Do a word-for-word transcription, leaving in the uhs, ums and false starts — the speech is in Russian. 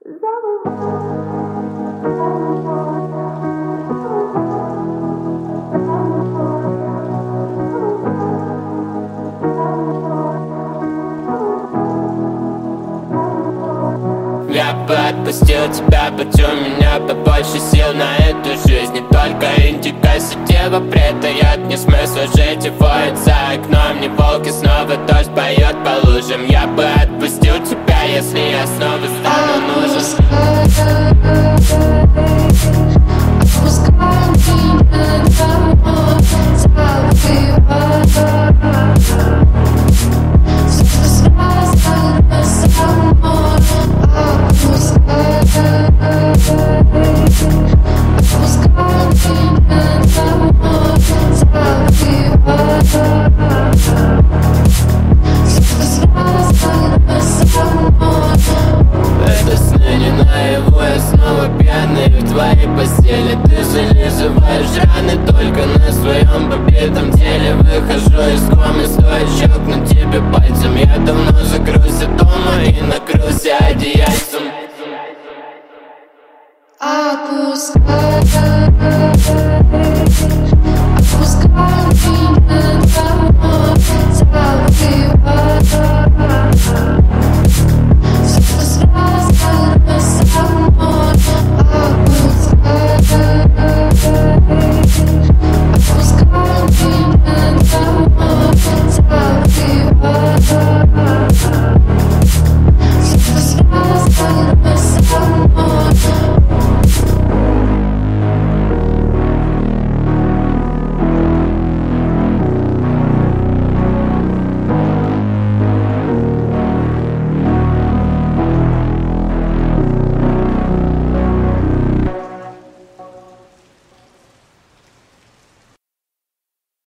Я бы отпустил тебя, будь у меня побольше сил на эту жизнь. Не только индиго, сетево, предает мне смысл жить. И воет за окном, не волки, снова дождь поет по лужам. Я бы отпустил тебя, если я снова стану нужен. Отпускай меня домой, забывай. Солнце связано со мной. Отпускай, отпускай меня домой, забывай. Солнце связано со мной. Это сны не наяву, я снова пьяный в твоей постели. Ты зализываешь раны только на своем побитом теле. Выхожу из комы, стоит щелкнуть тебе пальцем. Я давно закрылся дома и накрылся одеяльцем. Отпускай.